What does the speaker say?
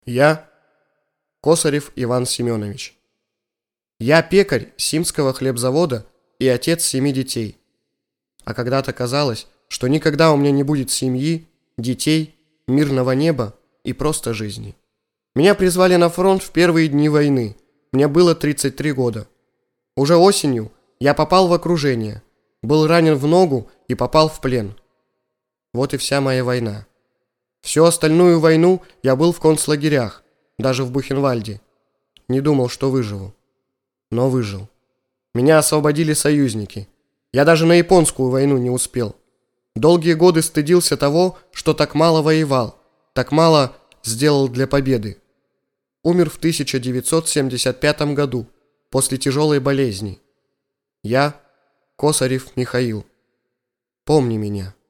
Я Косарев Иван Семенович. Я пекарь Симского хлебзавода и отец 7 детей. А когда-то казалось, что никогда у меня не будет семьи, детей, мирного неба и просто жизни. Меня призвали на фронт в первые дни войны. Мне было 33 года. Уже осенью я попал в окружение, был ранен в ногу и попал в плен. Вот и вся моя война. Всю остальную войну я был в концлагерях, даже в Бухенвальде. Не думал, что выживу. Но выжил. Меня освободили союзники. Я даже на японскую войну не успел. Долгие годы стыдился того, что так мало воевал, так мало сделал для победы. Умер в 1975 году, после тяжелой болезни. Я Косарев Михаил. Помни меня.